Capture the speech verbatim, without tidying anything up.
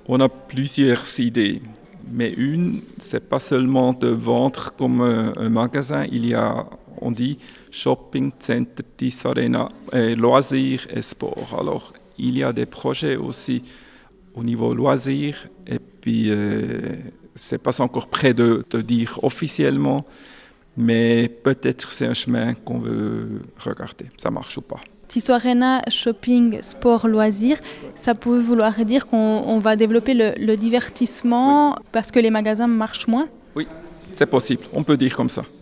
On a plusieurs idées, mais une, c'est pas seulement de vendre comme un, un magasin. Il y a, on dit, shopping, center, Tis Arena, euh, loisirs et sport. Alors, il y a des projets aussi au niveau loisirs, et puis euh, c'est pas encore prêt de, de dire officiellement, mais peut-être c'est un chemin qu'on veut regarder. Ça marche ou pas. Tissoarena, shopping, sport, loisirs, ça peut vouloir dire qu'on on va développer le, le divertissement Oui. parce que les magasins marchent moins? Oui, c'est possible, on peut dire comme ça.